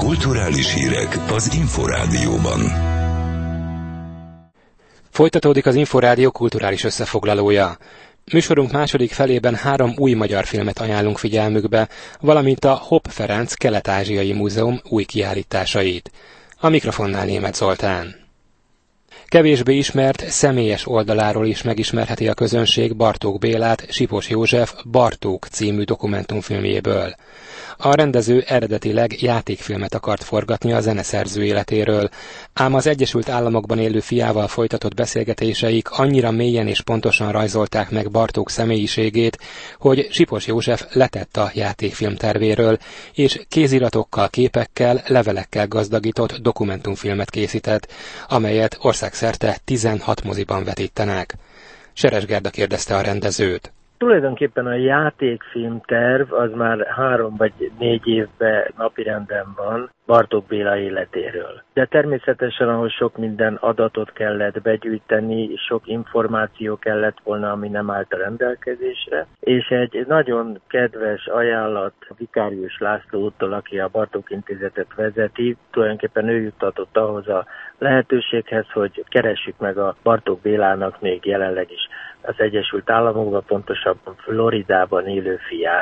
Kulturális hírek az Inforádióban. Folytatódik az Inforádió kulturális összefoglalója. Műsorunk második felében 3 új magyar filmet ajánlunk figyelmükbe, valamint a Hopp Ferenc Kelet-Ázsiai Múzeum új kiállításait. A mikrofonnál Németh Zoltán. Kevésbé ismert, személyes oldaláról is megismerheti a közönség Bartók Bélát Sipos József Bartók című dokumentumfilmjéből. A rendező eredetileg játékfilmet akart forgatni a zeneszerző életéről, ám az Egyesült Államokban élő fiával folytatott beszélgetéseik annyira mélyen és pontosan rajzolták meg Bartók személyiségét, hogy Sipos József letett a játékfilm tervéről, és kéziratokkal, képekkel, levelekkel gazdagított dokumentumfilmet készített, amelyet országszerte 16 moziban vetítenek. Seres Gerda kérdezte a rendezőt. Tulajdonképpen a játékfilmterv az már 3 vagy 4 évben napirenden van Bartók Béla életéről. De természetesen, ahol sok minden adatot kellett begyűjteni, sok információ kellett volna, ami nem állt a rendelkezésre, és egy nagyon kedves ajánlat Vikárius Lászlótól, aki a Bartók Intézetet vezeti, tulajdonképpen ő juttatott ahhoz a lehetőséghez, hogy keressük meg a Bartók Bélának még jelenleg is az Egyesült Államokban, pontosabban Floridában élő fiát,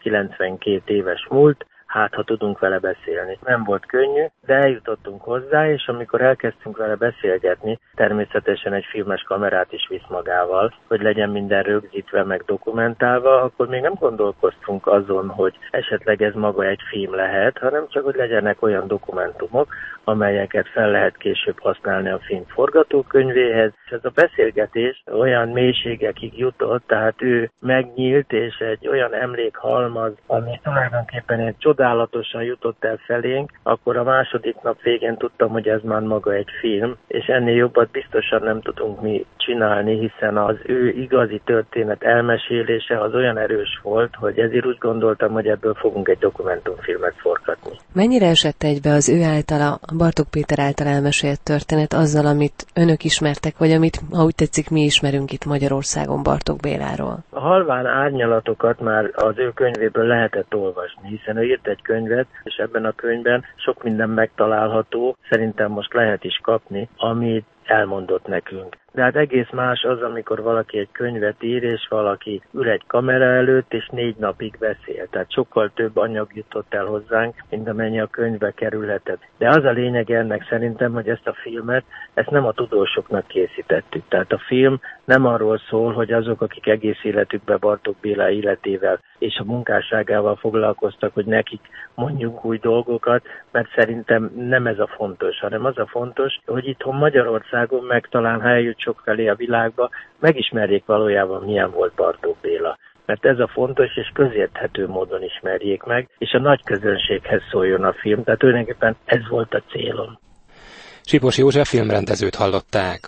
92 éves múlt, hát ha tudunk vele beszélni. Nem volt könnyű, de eljutottunk hozzá, és amikor elkezdtünk vele beszélgetni, természetesen egy filmes kamerát is visz magával, hogy legyen minden rögzítve, meg dokumentálva, akkor még nem gondolkoztunk azon, hogy esetleg ez maga egy film lehet, hanem csak, hogy legyenek olyan dokumentumok, amelyeket fel lehet később használni a film forgatókönyvéhez. És ez a beszélgetés olyan mélységekig jutott, tehát ő megnyílt, és egy olyan emlékhalmaz, ami tulajdonképpen egy csodálatosan jutott el felénk, akkor a második nap végén tudtam, hogy ez már maga egy film, és ennél jobbat biztosan nem tudunk mi csinálni, hiszen az ő igazi történet elmesélése az olyan erős volt, hogy ezért úgy gondoltam, hogy ebből fogunk egy dokumentumfilmet forgatni. Mennyire esett egybe az ő általa, Bartók Péter által elmesélt történet azzal, amit önök ismertek, vagy amit, ha úgy tetszik, mi ismerünk itt Magyarországon Bartók Béláról? A halvány árnyalatokat már az ő könyvéből lehetett olvasni, hiszen ő írt egy könyvet, és ebben a könyvben sok minden megtalálható, szerintem most lehet is kapni, amit elmondott nekünk. De hát egész más az, amikor valaki egy könyvet ír, és valaki ül egy kamera előtt, és 4 napig beszél. Tehát sokkal több anyag jutott el hozzánk, mint amennyi a könyvbe kerülhetett. De az a lényeg ennek szerintem, hogy ezt a filmet, ezt nem a tudósoknak készítettük. Tehát a film nem arról szól, hogy azok, akik egész életükben Bartók Béla életével és a munkásságával foglalkoztak, hogy nekik mondjunk új dolgokat, mert szerintem nem ez a fontos, hanem az a fontos, hogy itthon Magyarországon meg talán, ha eljut sok felé a világba, megismerjék valójában milyen volt Bartók Béla. Mert ez a fontos, és közérthető módon ismerjék meg, és a nagy közönséghez szóljon a film, tehát tulajdonképpen ez volt a célom. Sipos József filmrendezőt hallották.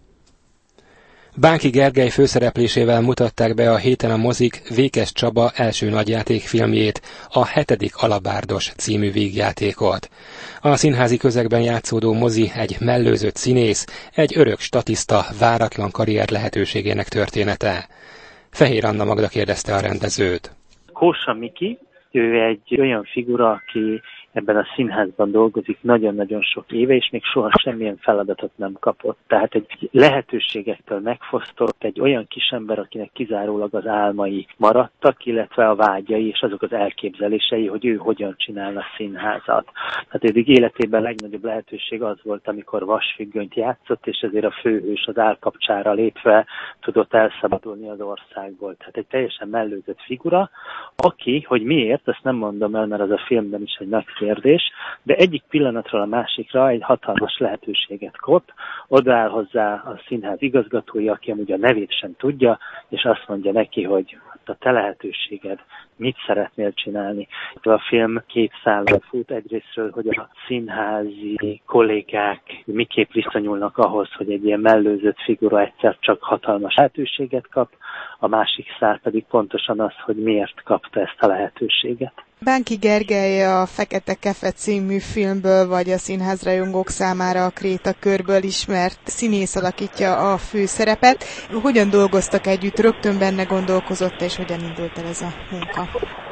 Bánki Gergely főszereplésével mutatták be a héten a mozik Vékes Csaba első nagyjátékfilmjét, a 7. Alabárdos című vígjátékot. A színházi közegben játszódó mozi egy mellőzött színész, egy örök statiszta váratlan karrier lehetőségének története. Fehér Anna Magda kérdezte a rendezőt. Kósa Miki, ő egy olyan figura, aki ebben a színházban dolgozik nagyon-nagyon sok éve, és még soha semmilyen feladatot nem kapott. Tehát egy lehetőségektől megfosztott, egy olyan kisember, akinek kizárólag az álmai maradtak, illetve a vágyai és azok az elképzelései, hogy ő hogyan csinálna színházat. Tehát eddig életében legnagyobb lehetőség az volt, amikor vasfüggönyt játszott, és ezért a főhős az állkapcsára lépve tudott elszabadulni az országból. Tehát egy teljesen mellőzött figura, aki, hogy miért, ezt nem mondom el, mert az a filmben is egy nagy kérdés, de egyik pillanatról a másikra egy hatalmas lehetőséget kap, odaáll hozzá a színház igazgatója, aki amúgy a nevét sem tudja, és azt mondja neki, hogy a te lehetőséged, mit szeretnél csinálni. A film 2 szállal fut, egyrésztről, hogy a színházi kollégák miképp viszonyulnak ahhoz, hogy egy ilyen mellőzött figura egyszer csak hatalmas lehetőséget kap, a másik szál pedig pontosan az, hogy miért kapta ezt a lehetőséget. Bánki Gergely a Fekete Kefe című filmből, vagy a színházrajongók számára a Kréta körből ismert színész alakítja a főszerepet. Hogyan dolgoztak együtt, rögtön benne gondolkozott, és hogyan indult el ez a munka?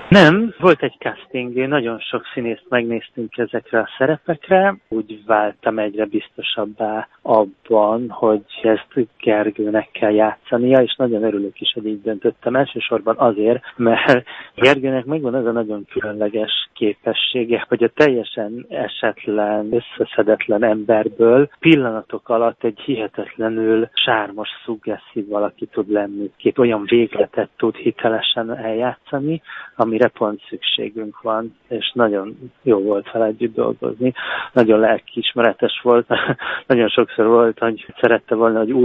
Nem, volt egy casting, nagyon sok színészt megnéztünk ezekre a szerepekre, úgy váltam egyre biztosabbá abban, hogy ezt Gergőnek kell játszania, és nagyon örülök is, hogy így döntöttem, elsősorban azért, mert Gergőnek megvan az a nagyon különleges képessége, hogy a teljesen esetlen, összeszedetlen emberből pillanatok alatt egy hihetetlenül sármos, szuggeszív valaki tud lenni, két olyan végletet tud hitelesen eljátszani, amire pont szükségünk van, és nagyon jó volt vele együtt dolgozni. Nagyon lelkiismeretes volt. Nagyon sokszor volt, hogy szerette volna, hogy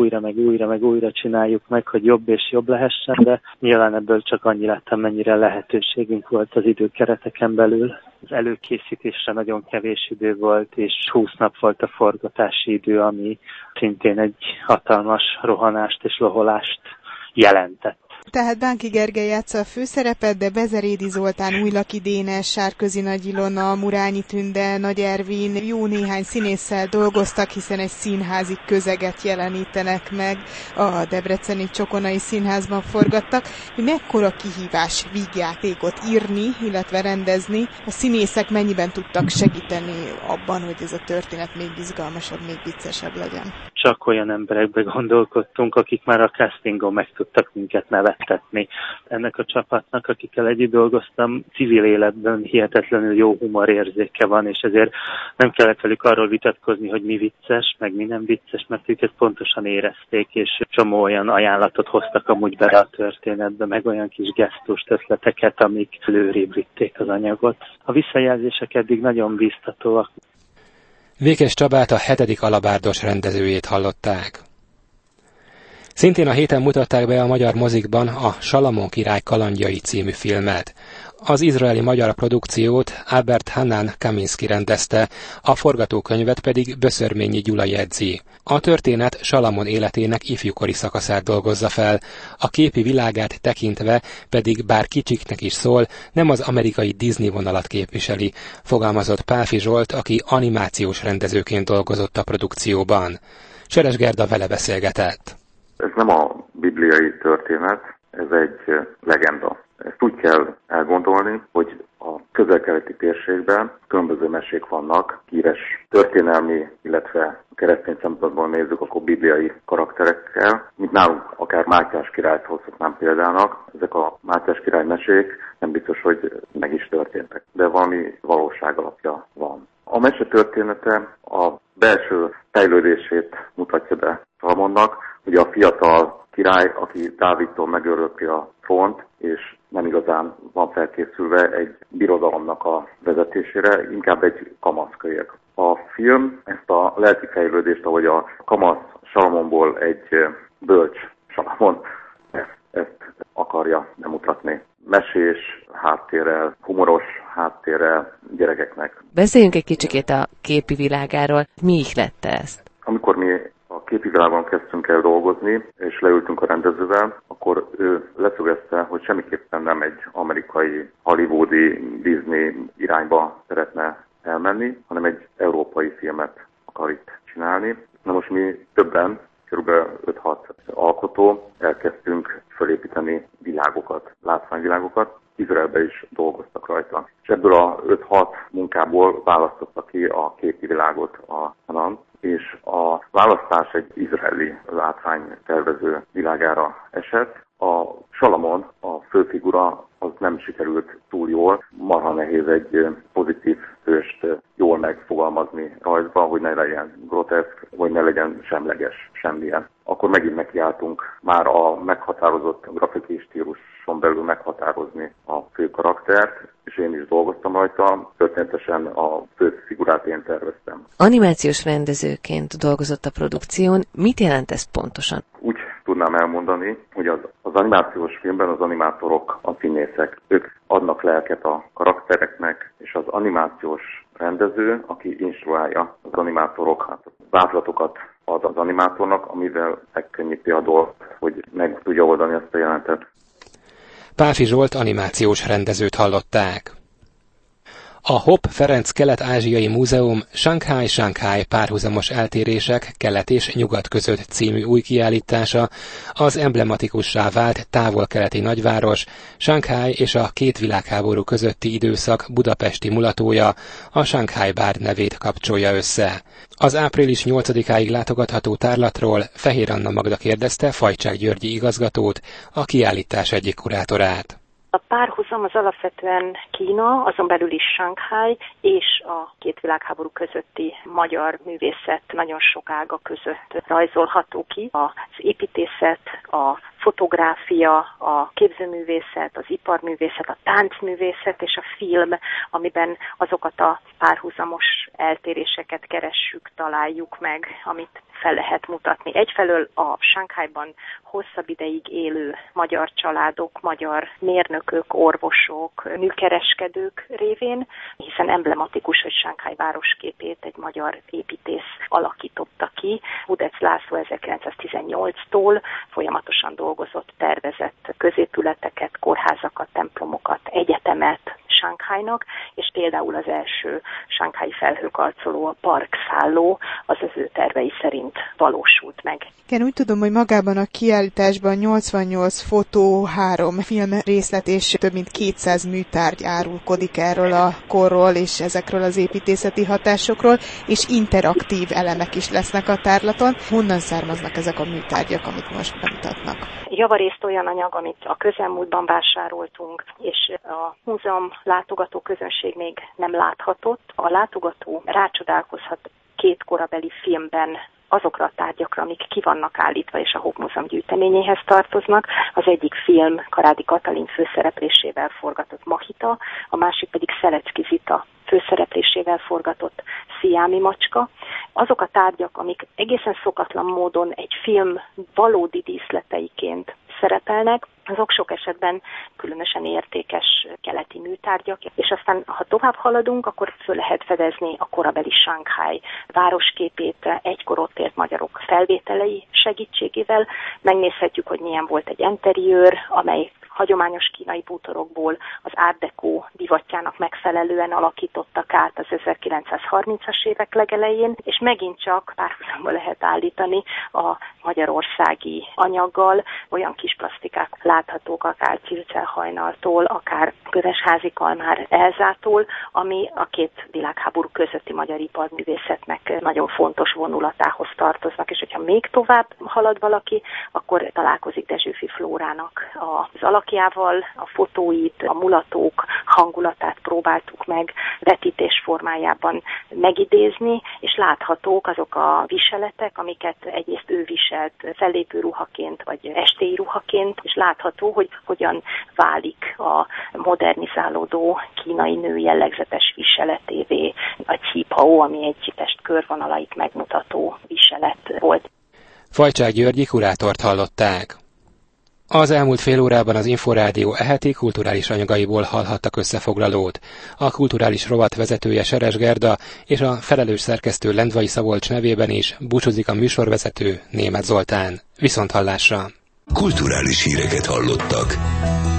újra csináljuk meg, hogy jobb és jobb lehessen, de nyilván ebből csak annyi lettem, mennyire lehetőségünk volt az időkereteken belül. Az előkészítésre nagyon kevés idő volt, és 20 nap volt a forgatási idő, ami szintén egy hatalmas rohanást és loholást jelentett. Tehát Bánki Gergely játsza a főszerepet, de Bezerédi Zoltán, Újlaki Dénes, Sárközi Nagy Ilona, Murányi Tünde, Nagy Ervin jó néhány színésszel dolgoztak, hiszen egy színházi közeget jelenítenek meg, a debreceni Csokonai Színházban forgattak. Mekkora kihívás vígjátékot írni, illetve rendezni? A színészek mennyiben tudtak segíteni abban, hogy ez a történet még izgalmasabb, még viccesebb legyen? Csak olyan emberekbe gondolkodtunk, akik már a castingon meg tudtak minket nevettetni. Ennek a csapatnak, akikkel együtt dolgoztam, civil életben hihetetlenül jó humorérzéke van, és ezért nem kellett velük arról vitatkozni, hogy mi vicces, meg mi nem vicces, mert ők ezt pontosan érezték, és csomó olyan ajánlatot hoztak amúgy bele a történetbe, meg olyan kis gesztust, ötleteket, amik előrébb vitték az anyagot. A visszajelzések eddig nagyon biztatóak. Vékes Csabát, a 7. alabárdos rendezőjét hallották. Szintén a héten mutatták be a magyar mozikban a Salamon király kalandjai című filmet. Az izraeli magyar produkciót Albert Hanan Kaminski rendezte, a forgatókönyvet pedig Böszörményi Gyula jegyzi. A történet Salamon életének ifjúkori szakaszát dolgozza fel, a képi világát tekintve pedig bár kicsiknek is szól, nem az amerikai Disney vonalat képviseli, fogalmazott Pálfi Zsolt, aki animációs rendezőként dolgozott a produkcióban. Seres Gerda vele beszélgetett. Ez nem a bibliai történet, ez egy legenda. Ezt úgy kell elgondolni, hogy a közel-keleti térségben különböző mesék vannak, híres történelmi, illetve keresztény szempontból nézzük, akkor bibliai karakterekkel, mint nálunk akár Mátyás királyt hozhatnám példának. Ezek a Mátyás király mesék nem biztos, hogy meg is történtek, de valami valóság alapja van. A mese története a belső fejlődését mutatja be Salamonnak, ugye a fiatal király, aki Dávidtól megörökli a trónt, és nem igazán van felkészülve egy birodalomnak a vezetésére, inkább egy kamaszkölyök. A film ezt a lelki fejlődést, ahogy a kamasz Salamonból egy bölcs Salamon, ezt akarja bemutatni. Mesés háttérrel, humoros háttérrel gyerekeknek. Beszéljünk egy kicsikét a képi világáról. Mi ihlette ezt? Amikor mi a képi világban kezdtünk el dolgozni, és leültünk a rendezővel, akkor ő leszögezte, hogy semmiképpen nem egy amerikai, hollywoodi, Disney irányba szeretne elmenni, hanem egy európai filmet akar itt csinálni. Na most mi többen, kb. 5-6 alkotó elkezdtünk felépíteni világokat, látványvilágok. Izraelbe is dolgoztak rajta. És ebből a 5-6 munkából választottak ki a képi világot a Hanan, és a választás egy izraeli látványtervező világára esett. A Salamon, a főfigura, az nem sikerült túl jól. Marha nehéz egy pozitív hőst jól megfogalmazni rajzba, hogy ne legyen groteszk, vagy ne legyen semleges semmilyen. Akkor megint nekiálltunk már a meghatározott grafikai stíluson belül meghatározni a fő karaktert, és én is dolgoztam rajta, történetesen a fő figurát én terveztem. Animációs rendezőként dolgozott a produkción. Mit jelent ez pontosan? Úgy tudnám elmondani, hogy az animációs filmben az animátorok a színészek. Ők adnak lelket a karaktereknek, és az animációs rendező, aki instruálja az animátorok, vázlatokat ad az animátornak, amivel megkönnyíti a dolgot, hogy meg tudja oldani ezt a jelentet. Pálfi Zsolt animációs rendezőt hallották. A Hopp Ferenc Kelet-Ázsiai Múzeum Sanghai párhuzamos eltérések kelet és nyugat között című új kiállítása az emblematikussá vált távol-keleti nagyváros, Sanghai és a két világháború közötti időszak budapesti mulatója, a Sanghai Bár nevét kapcsolja össze. Az április 8-áig látogatható tárlatról Fehér Anna Magda kérdezte Fajcsák Györgyi igazgatót, a kiállítás egyik kurátorát. A párhuzam az alapvetően Kína, azon belül is Sanghai és a két világháború közötti magyar művészet nagyon sok ága között rajzolható ki. Az építészet, a fotográfia, a képzőművészet, az iparművészet, a táncművészet és a film, amiben azokat a párhuzamos eltéréseket keressük, találjuk meg, amit fel lehet mutatni. Egyfelől a Sanghaiban hosszabb ideig élő magyar családok, magyar mérnökök, orvosok, műkereskedők révén, hiszen emblematikus, hogy Sanghai városképét egy magyar építész alakította ki. Budec László 1918-tól folyamatosan dolgozott, tervezett középületeket, kórházakat, templomokat, egyetemet Sanghainak, és például az első sanghai felhőkarcoló, a parkszálló, az ő tervei szerint valósult meg. Igen, úgy tudom, hogy magában a kiállításban 88 fotó, 3 filmrészlet és több mint 200 műtárgy árulkodik erről a korról és ezekről az építészeti hatásokról, és interaktív elemek is lesznek a tárlaton. Honnan származnak ezek a műtárgyak, amit most bemutatnak? Javarészt olyan anyag, amit a közelmúltban vásároltunk, és a múzeum látogató közönség még nem láthatott. A látogató rácsodálkozhat két korabeli filmben azokra a tárgyakra, amik ki vannak állítva, és a Hopp Múzeum gyűjteményéhez tartoznak. Az egyik film Karádi Katalin főszereplésével forgatott Mahita, a másik pedig Szelecki Zita főszereplésével forgatott Sziámi macska. Azok a tárgyak, amik egészen szokatlan módon egy film valódi díszleteiként szerepelnek, azok sok esetben különösen értékes keleti műtárgyak, és aztán, ha tovább haladunk, akkor föl lehet fedezni a korabeli Sanghai városképét egykor ott élt magyarok felvételei segítségével. Megnézhetjük, hogy milyen volt egy interiőr, amely hagyományos kínai bútorokból az Art Deco divatjának megfelelően alakítottak át az 1930-as évek legelején, és megint csak párhuzamba lehet állítani a magyarországi anyaggal, olyan kis plastikák láthatók akár Circelhajnaltól, akár Kövesházi Kalmár Elzától, ami a két világháború közötti magyar iparművészetnek nagyon fontos vonulatához tartoznak, és hogyha még tovább halad valaki, akkor találkozik Dezsőfi Flórának az alakjával, a fotóit, a mulatók hangulatát próbáltuk meg vetítés formájában megidézni, és láthatók azok a viseletek, amiket egyrészt ő viselt fellépő ruhaként, vagy estély ruhaként, és látható, hogy hogyan válik a modernizálódó kínai nő jellegzetes viseletévé a csípao, ami egy test körvonalait megmutató viselet volt. Fajcsák Györgyi kurátort hallották. Az elmúlt fél órában az Inforádió heti kulturális anyagaiból hallhattak összefoglalót. A kulturális rovat vezetője Seres Gerda és a felelős szerkesztő Lendvai Szabolcs nevében is búcsúzik a műsorvezető Németh Zoltán. Viszonthallásra! Kulturális híreket hallottak.